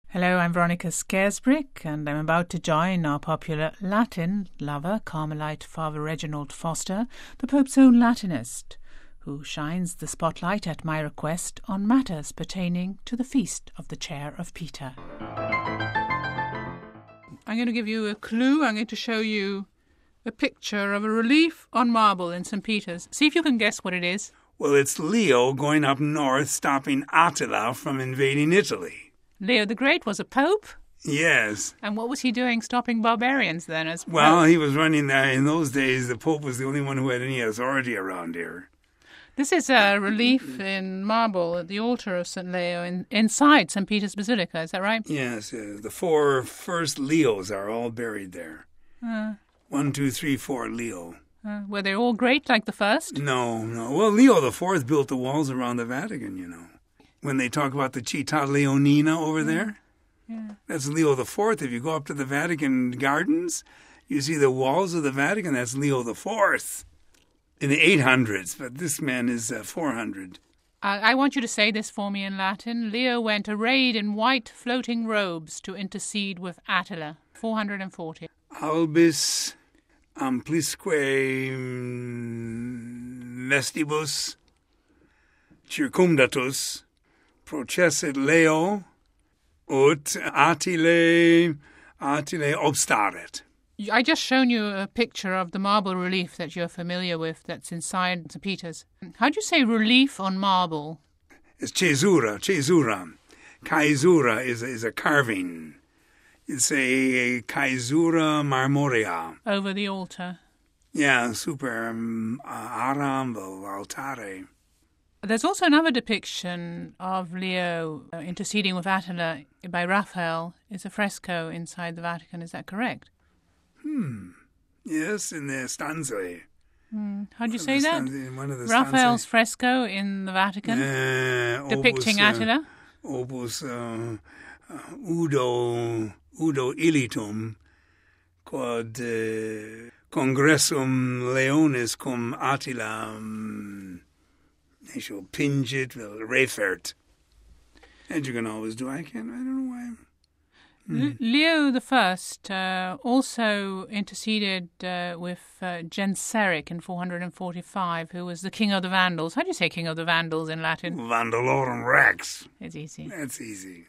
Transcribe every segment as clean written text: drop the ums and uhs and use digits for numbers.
Hello, I'm Veronica Scaresbrick, and I'm about to join our popular Latin lover, Carmelite Father Reginald Foster, the Pope's own Latinist, who shines the spotlight at my request on matters pertaining to the Feast of the Chair of Peter. I'm going to give you a clue. I'm going to show you a picture of a relief on marble in St. Peter's. See if you can guess what it is. Well, it's Leo going up north, stopping Attila from invading Italy. Leo the Great was a pope? Yes. And what was he doing stopping barbarians then as pope? Well, he was running there. In those days, the Pope was the only one who had any authority around here. This is a relief in marble at the altar of St. Leo inside St. Peter's Basilica, is that right? Yes, the four first Leos are all buried there. 1, 2, 3, 4 Leo. Were they all great like the first? No. Well, Leo the Fourth built the walls around the Vatican, you know. When they talk about the Città Leonina over there, that's Leo the Fourth. If you go up to the Vatican Gardens, you see the walls of the Vatican. That's Leo the Fourth in the 800s, but this man is 400. I want you to say this for me in Latin. Leo went arrayed in white floating robes to intercede with Attila, 440. Albis amplisque vestibus circumdatus processit Leo ut Attilae obstaret. I just shown you a picture of the marble relief that you're familiar with that's inside St. Peter's. How do you say relief on marble? It's caesura. Caesura is a carving. You'd say caesura marmorea. Over the altar. Yeah, super aram altare. There's also another depiction of Leo interceding with Attila by Raphael. It's a fresco inside the Vatican. Is that correct? Yes, in the stanza. How do you say that? Raphael's fresco in the Vatican depicting Attila? Opus Udo ilitum quod congressum Leonis cum Attila they shall pingit vel refert. And you can always do. I don't know why. Leo the First also interceded with Genseric in 445, who was the king of the Vandals. How do you say king of the Vandals in Latin? Vandalorum rex. It's easy. That's easy.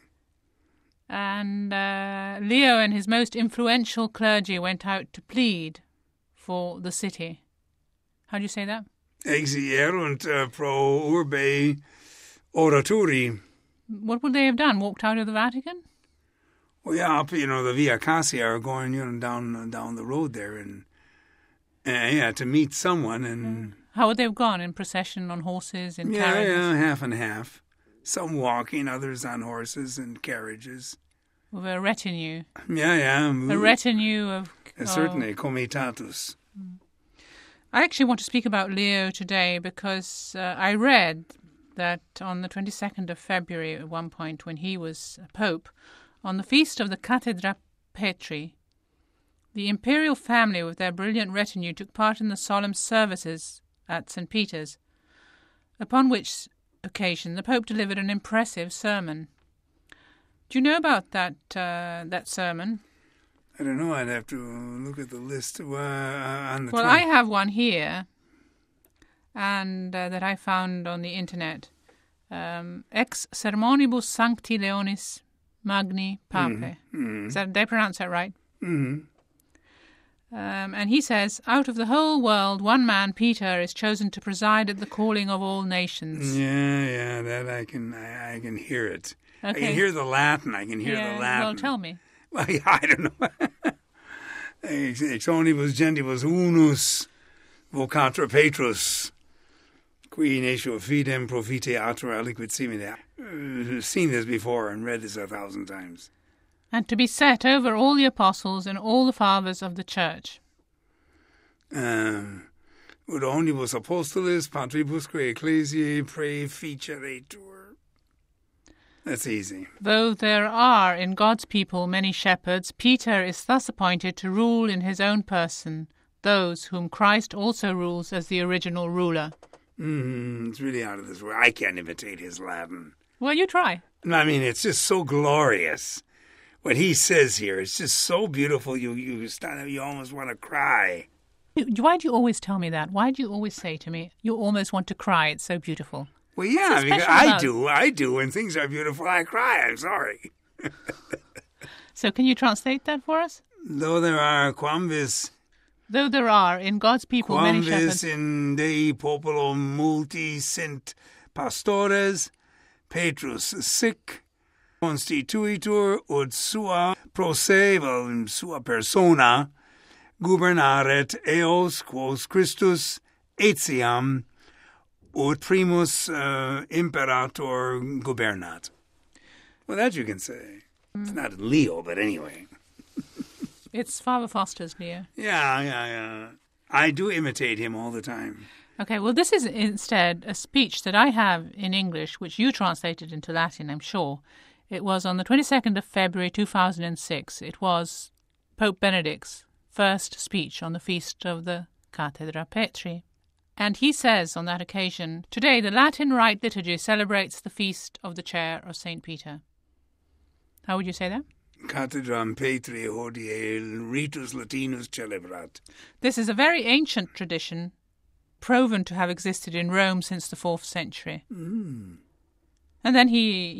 And Leo and his most influential clergy went out to plead for the city. How do you say that? Exierunt pro urbe oraturi. What would they have done? Walked out of the Vatican? Well, yeah, up, the Via Cassia are going, down the road there, and to meet someone. And how would they have gone? In procession, on horses, in carriages? Yeah, half and half. Some walking, others on horses and carriages. With a retinue. Yeah. A retinue of... Certainly, comitatus. I actually want to speak about Leo today because I read that on the 22nd of February, at one point when he was Pope, on the feast of the Cathedra Petri, the imperial family with their brilliant retinue took part in the solemn services at St. Peter's, upon which occasion the Pope delivered an impressive sermon. Do you know about that sermon? I don't know. I'd have to look at the list on the... Well, I have one here, and that I found on the internet. Ex sermonibus sancti Leonis magni pape. Did I pronounce that right? Mm-hmm. And he says, out of the whole world, one man, Peter, is chosen to preside at the calling of all nations. Yeah, that I can hear it. Okay. I can hear the Latin. I can hear the Latin. Well, tell me. Well, I don't know. Ex onibus gentibus unus vocator Petrus, qui natio fidem profite atra aliquid simile. Seen this before and read this 1,000 times. And to be set over all the apostles and all the fathers of the church. Ut omnibus apostolis patribusque ecclesiae praeficeretur. That's easy. Though there are in God's people many shepherds, Peter is thus appointed to rule in his own person those whom Christ also rules as the original ruler. It's really out of this world. I can't imitate his Latin. Well, you try. I mean, it's just so glorious. what he says here. It's just so beautiful. You almost want to cry. Why do you always tell me that? Why do you always say to me, you almost want to cry? It's so beautiful. Well, yeah, because I do. When things are beautiful, I cry. I'm sorry. So can you translate that for us? Though there are in God's people many shepherds. In Dei popolo multi sint pastores, Petrus sic, constituitur ut sua prosevel sua persona, gubernaret eos quos Christus etiam ut primus imperator gubernat. Well, that you can say. It's not Leo, but anyway. It's Father Foster's Leo. Yeah. I do imitate him all the time. Okay, well, this is instead a speech that I have in English, which you translated into Latin, I'm sure. It was on the 22nd of February 2006. It was Pope Benedict's first speech on the feast of the Cathedra Petri. And he says on that occasion, today the Latin Rite Liturgy celebrates the feast of the Chair of St. Peter. How would you say that? Cathedram Petri hodie ritus Latinus celebrat. This is a very ancient tradition, proven to have existed in Rome since the 4th century. Mm. And then he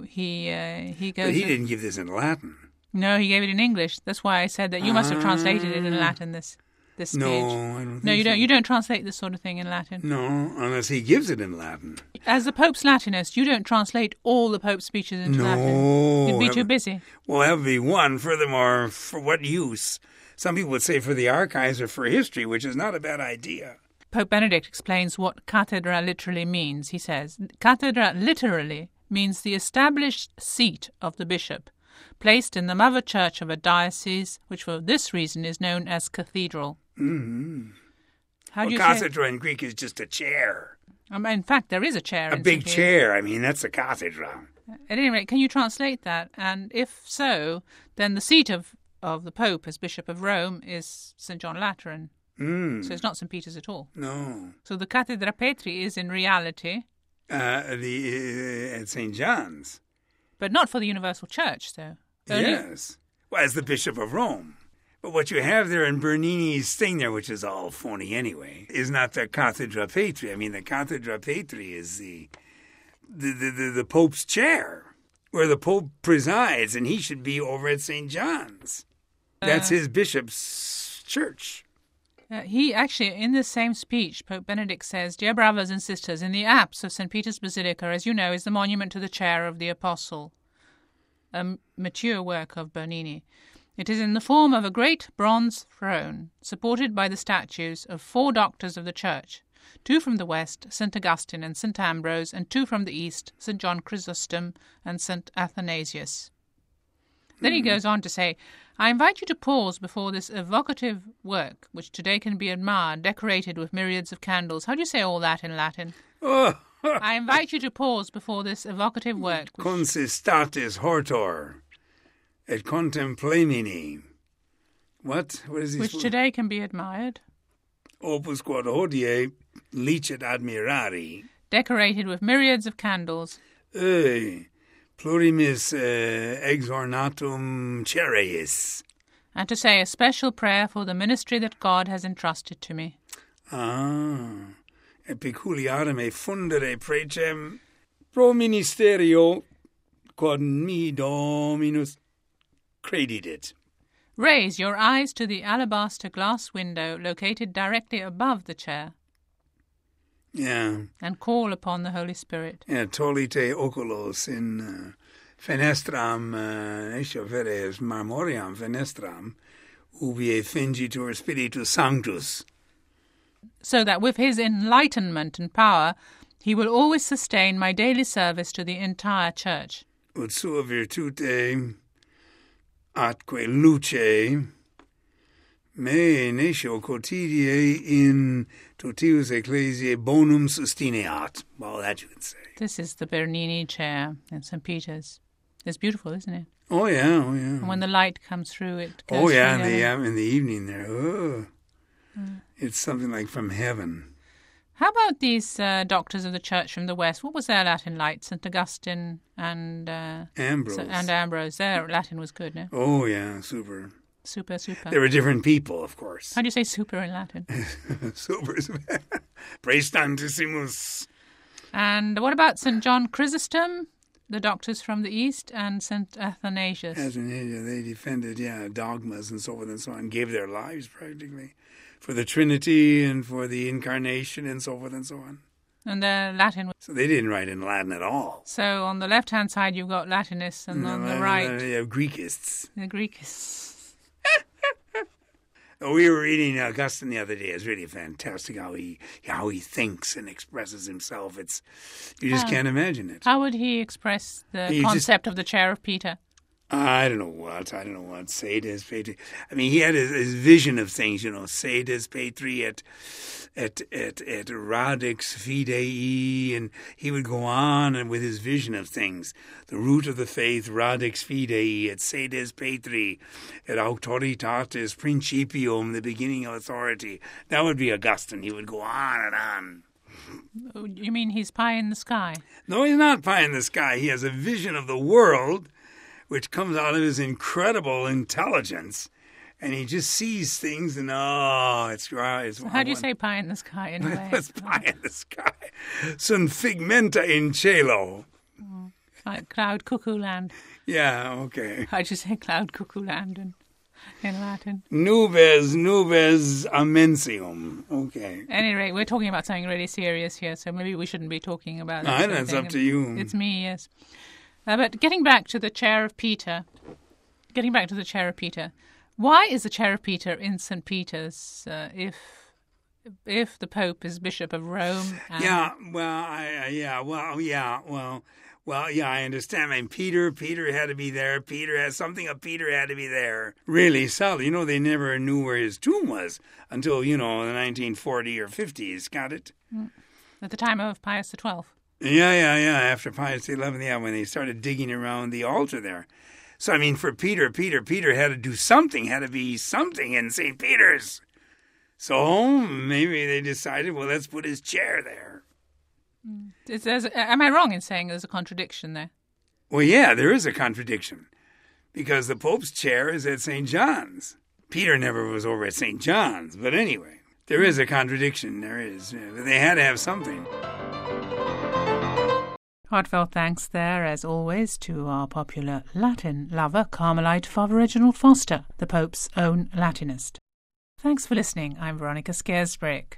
goes... But he didn't give this in Latin. No, he gave it in English. That's why I said that you must have translated it in Latin, this speech. No, I don't think No, you don't. so. You don't translate this sort of thing in Latin. No, unless he gives it in Latin. As the Pope's Latinist, you don't translate all the Pope's speeches into Latin. You'd be too busy. Well, that would be one. Furthermore, for what use? Some people would say for the archives or for history, which is not a bad idea. Pope Benedict explains what cathedra literally means. He says, cathedra literally means the established seat of the bishop, placed in the mother church of a diocese, which for this reason is known as cathedral. Mm-hmm. How do you cathedra in Greek is just a chair. In fact, there is a chair. A big chair. I mean, that's a cathedra. At any rate, can you translate that? And if so, then the seat of the Pope as Bishop of Rome is St. John Lateran. Mm. So it's not St. Peter's at all. No. So the Cathedra Petri is in reality... at St. John's. But not for the Universal Church, though. Yes. Well, as the Bishop of Rome. But what you have there in Bernini's thing there, which is all phony anyway, is not the Cathedra Petri. I mean, the Cathedra Petri is the Pope's chair, where the Pope presides, and he should be over at St. John's. That's his bishop's church. He actually, in this same speech, Pope Benedict says, Dear brothers and sisters, in the apse of St. Peter's Basilica, as you know, is the monument to the chair of the Apostle, a mature work of Bernini. It is in the form of a great bronze throne, supported by the statues of 4 doctors of the Church, 2 from the west, St. Augustine and St. Ambrose, and 2 from the east, St. John Chrysostom and St. Athanasius. Then he goes on to say, I invite you to pause before this evocative work, which today can be admired, decorated with myriads of candles. How do you say all that in Latin? Oh. I invite you to pause before this evocative work. Consistatis hortor et contemplemini. What? What is this? Which today can be admired. Opus quod hodie licet admirari. Decorated with myriads of candles. Plurimis exornatum cereis. And to say a special prayer for the ministry that God has entrusted to me. Et peculiarem e fundere precem pro ministerio quod mi Dominus credidit. Raise your eyes to the alabaster glass window located directly above the chair. Yeah. And call upon the Holy Spirit. Yeah, tolite oculos in fenestram, esio veres marmoriam fenestram, ubi effingitur Spiritus Sanctus. So that with his enlightenment and power, he will always sustain my daily service to the entire Church. Ut sua virtute atque luce me nescio quotidie in totius ecclesiae bonum sustineat. Well, that you can say. This is the Bernini chair in St. Peter's. It's beautiful, isn't it? Oh, yeah, oh, yeah. And when the light comes through, it goes Oh, yeah, through in the evening there. Oh. It's something like from heaven. How about these doctors of the Church from the West? What was their Latin like? St. Augustine and Ambrose. Ambrose. Their Latin was good, no? Oh, yeah, super. Super. They were different people, of course. How do you say super in Latin? Super. Praestantissimus. And what about St. John Chrysostom, the doctors from the East, and St. Athanasius? Athanasius, they defended, dogmas and so forth and so on, gave their lives practically for the Trinity and for the Incarnation and so forth and so on. And their Latin. So they didn't write in Latin at all. So on the left-hand side, you've got Latinists, and on the right... You have Greekists. The Greekists. We were reading Augustine the other day. It's really fantastic how he thinks and expresses himself. You just can't imagine it. How would he express the concept of the chair of Peter? I don't know what. Sedes Petri. I mean, he had his vision of things, Sedes Petri et radix fidei, and he would go on and with his vision of things. The root of the faith, radix fidei, et sedes Petri, et auctoritatis principium, the beginning of authority. That would be Augustine. He would go on and on. You mean he's pie in the sky? No, he's not pie in the sky. He has a vision of the world which comes out of his incredible intelligence, and he just sees things, and it's right. So how do you say pie in the sky anyway? It's pie in the sky. Sunt figmenta in cielo. Like cloud cuckoo land. Yeah, okay. How'd you say cloud cuckoo land in Latin? Nubes amensium. Okay. At any rate, we're talking about something really serious here, so maybe we shouldn't be talking about that. That's up to you. It's me, yes. But getting back to the chair of Peter, why is the chair of Peter in St. Peter's if the Pope is Bishop of Rome? I understand. I mean, Peter had to be there. Peter had to be there. Really, Sally, they never knew where his tomb was until, the 1940 or 50s, got it? At the time of Pius XII. Yeah. After Pius XI, when they started digging around the altar there. So, I mean, for Peter had to do something, had to be something in St. Peter's. So maybe they decided, well, let's put his chair there. Am I wrong in saying there's a contradiction there? Well, yeah, there is a contradiction. Because the Pope's chair is at St. John's. Peter never was over at St. John's. But anyway, there is a contradiction. There is. They had to have something. Heartfelt thanks there, as always, to our popular Latin lover, Carmelite Father Reginald Foster, the Pope's own Latinist. Thanks for listening. I'm Veronica Scaresbrick.